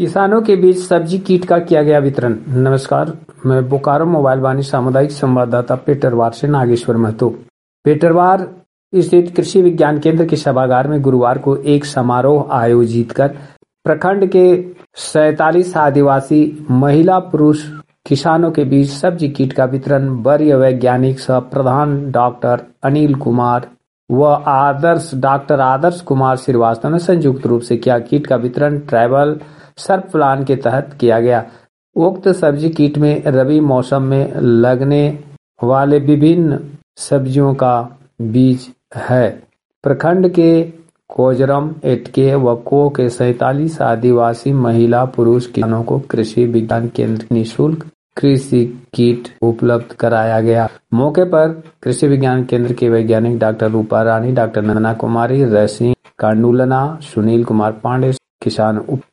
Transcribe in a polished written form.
किसानों के बीच सब्जी किट का किया गया वितरण। नमस्कार, मैं बोकारो मोबाइल वाणी सामुदायिक संवाददाता पेटरवार से नागेश्वर महतो। पेटरवार स्थित कृषि विज्ञान केंद्र के सभागार में गुरुवार को एक समारोह आयोजित कर प्रखंड के 47 आदिवासी महिला पुरुष किसानों के बीच सब्जी किट का वितरण वरीय वैज्ञानिक सह प्रधान डॉक्टर अनिल कुमार व डॉक्टर आदर्श कुमार श्रीवास्तव ने संयुक्त रूप से किया। किट का वितरण ट्राइबल सर्प प्लान के तहत किया गया। उक्त सब्जी किट में रबी मौसम में लगने वाले विभिन्न सब्जियों का बीज है। प्रखंड के कोजरम, एटके व को के 47 आदिवासी महिला पुरुष किसानों को कृषि विज्ञान केंद्र निःशुल्क कृषि किट उपलब्ध कराया गया। मौके पर कृषि विज्ञान केंद्र के वैज्ञानिक डॉक्टर रूपा रानी, डॉक्टर नंदना कुमारी, रैसी कांडुलना, सुनील कुमार पांडे, किसान